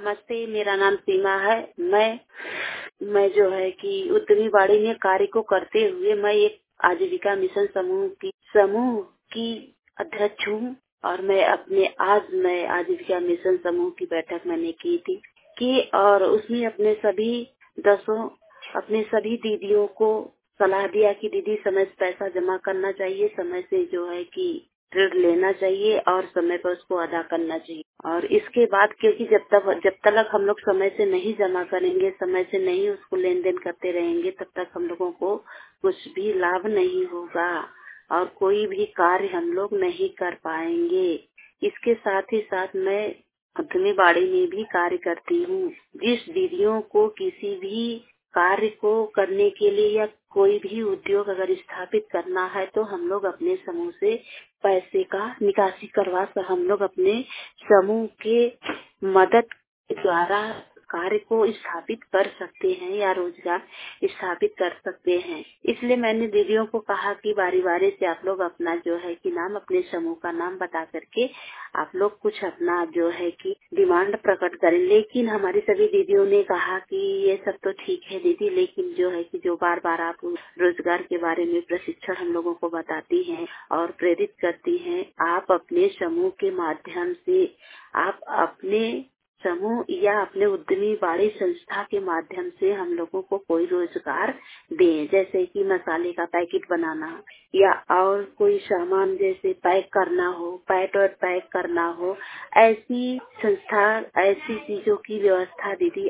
नमस्ते, मेरा नाम सीमा है। मैं जो है कि उद्यमी बाड़ी में कार्य को करते हुए मैं एक आजीविका मिशन समूह की अध्यक्ष हूँ और मैं आजीविका मिशन समूह की बैठक मैंने की थी और उसमें अपने सभी दीदियों को सलाह दिया कि दीदी समय से पैसा जमा करना चाहिए, समय से जो है कि ऋण लेना चाहिए और समय पर उसको अदा करना चाहिए। और इसके बाद क्योंकि जब तक हम लोग समय से नहीं जमा करेंगे, समय से नहीं उसको लेन देन करते रहेंगे, तब तक हम लोगों को कुछ भी लाभ नहीं होगा और कोई भी कार्य हम लोग नहीं कर पाएंगे। इसके साथ ही साथ मैं उद्यमी बाड़ी में भी कार्य करती हूँ। जिस दीदियों को किसी भी कार्य को करने के लिए या कोई भी उद्योग अगर स्थापित करना है तो हम लोग अपने समूह से पैसे का निकासी करवा कर हम लोग अपने समूह के मदद के द्वारा कार्य को स्थापित कर सकते हैं या रोजगार स्थापित कर सकते हैं। इसलिए मैंने दीदियों को कहा कि बारी बारी से आप लोग अपना जो है कि नाम, अपने समूह का नाम बता करके आप लोग कुछ अपना जो है कि डिमांड प्रकट करें। लेकिन हमारी सभी दीदियों ने कहा कि ये सब तो ठीक है दीदी, लेकिन जो है कि जो बार बार आप रोजगार के बारे में प्रशिक्षण हम लोगों को बताती हैं और प्रेरित करती हैं, आप अपने समूह के माध्यम से आप अपने समूह या अपने उद्यमी बाड़ी संस्था के माध्यम से हम लोगों को कोई रोजगार दें, जैसे कि मसाले का पैकेट बनाना या और कोई सामान जैसे पैक करना हो, पैक करना हो, ऐसी संस्था, ऐसी चीजों की व्यवस्था दीदी